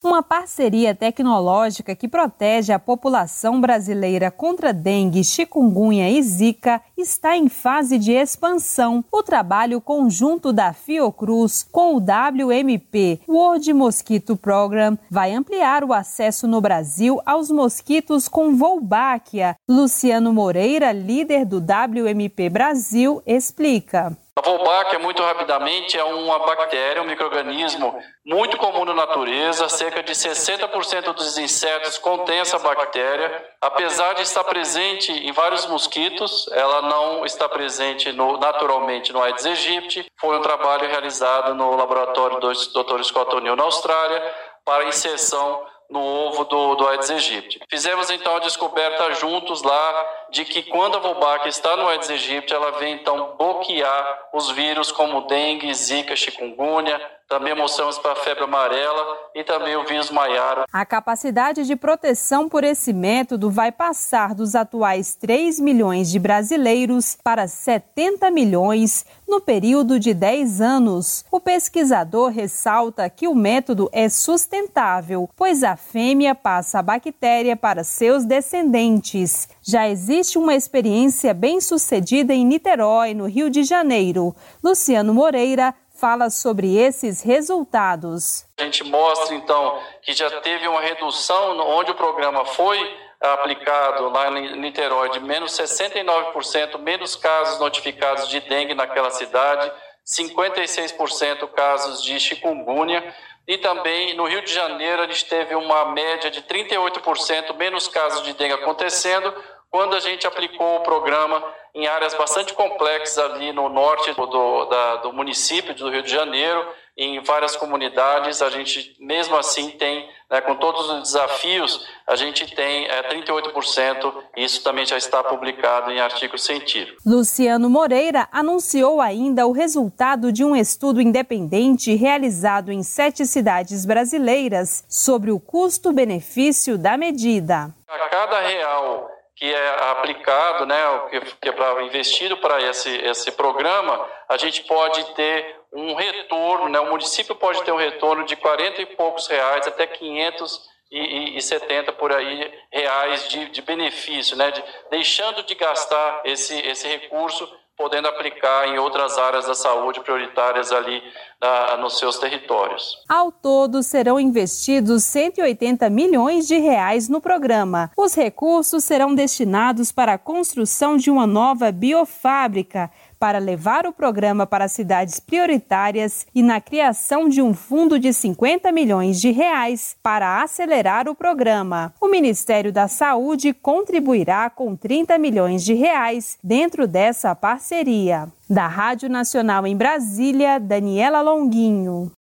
Uma parceria tecnológica que protege a população brasileira contra dengue, chikungunya e zika está em fase de expansão. O trabalho conjunto da Fiocruz com o WMP, World Mosquito Program, vai ampliar o acesso no Brasil aos mosquitos com Wolbachia. Luciano Moreira, líder do WMP Brasil, explica. A Wolbachia, muito rapidamente, é uma bactéria, um micro-organismo muito comum na natureza. Cerca de 60% dos insetos contém essa bactéria. Apesar de estar presente em vários mosquitos, ela não está presente naturalmente no Aedes aegypti. Foi um trabalho realizado no laboratório do Dr. Scott O'Neill, na Austrália, para inserção no ovo do Aedes aegypti. Fizemos então a descoberta juntos lá de que quando a Wolbachia está no Aedes aegypti, ela vem então bloquear os vírus como dengue, zika, chikungunya. Também mostramos para a febre amarela e também o vírus Maiara. A capacidade de proteção por esse método vai passar dos atuais 3 milhões de brasileiros para 70 milhões no período de 10 anos. O pesquisador ressalta que o método é sustentável, pois a fêmea passa a bactéria para seus descendentes. Já existe uma experiência bem-sucedida em Niterói, no Rio de Janeiro. Luciano Moreira fala sobre esses resultados. A gente mostra, então, que já teve uma redução onde o programa foi aplicado lá em Niterói de menos 69%, menos casos notificados de dengue naquela cidade, 56% casos de chikungunya. E também no Rio de Janeiro a gente teve uma média de 38% menos casos de dengue acontecendo, quando a gente aplicou o programa em áreas bastante complexas ali no norte do município do Rio de Janeiro, em várias comunidades, a gente mesmo assim tem, com todos os desafios, a gente tem 38%, isso também já está publicado em artigo científico. Luciano Moreira anunciou ainda o resultado de um estudo independente realizado em 7 cidades brasileiras sobre o custo-benefício da medida. A cada real que é aplicado, que é investido para esse programa, a gente pode ter um retorno, o município pode ter um retorno de 40 e poucos reais até 570 por aí reais de benefício, deixando de gastar esse recurso, podendo aplicar em outras áreas da saúde prioritárias ali nos seus territórios. Ao todo, serão investidos 180 milhões de reais no programa. Os recursos serão destinados para a construção de uma nova biofábrica, para levar o programa para cidades prioritárias e na criação de um fundo de 50 milhões de reais para acelerar o programa. O Ministério da Saúde contribuirá com 30 milhões de reais dentro dessa parceria. Da Rádio Nacional em Brasília, Daniela Longuinho.